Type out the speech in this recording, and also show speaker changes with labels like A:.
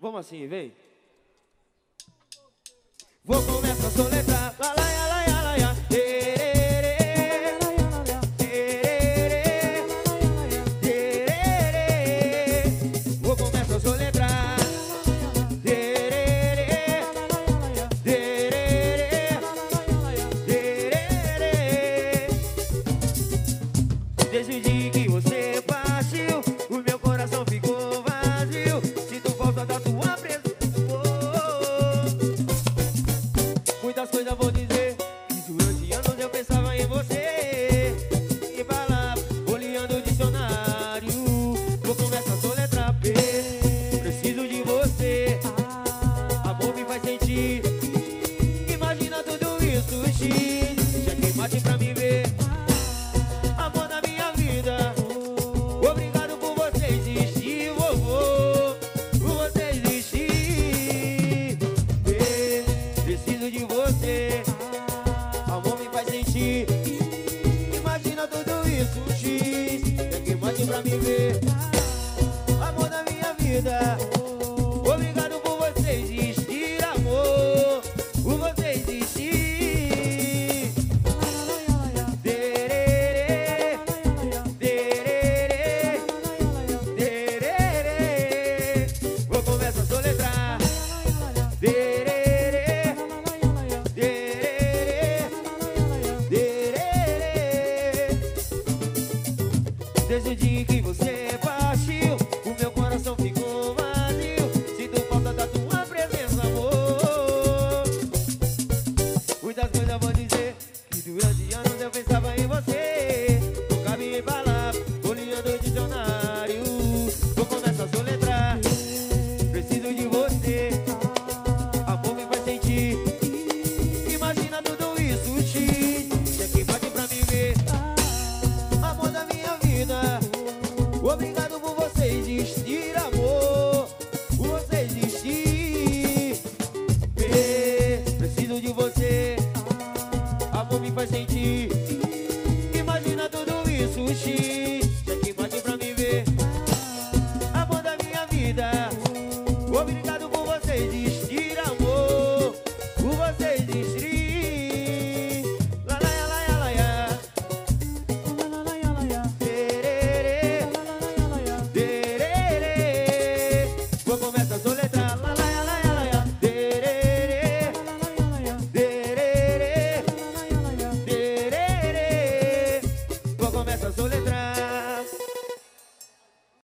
A: Vamos assim, vem. Vou começar a soletrar. Lá, lá, lá, lá, lá, lá. Vou começar a soletrar. Desde o dia que você partiu, o meu coração ficou vazio. Sinto falta da tua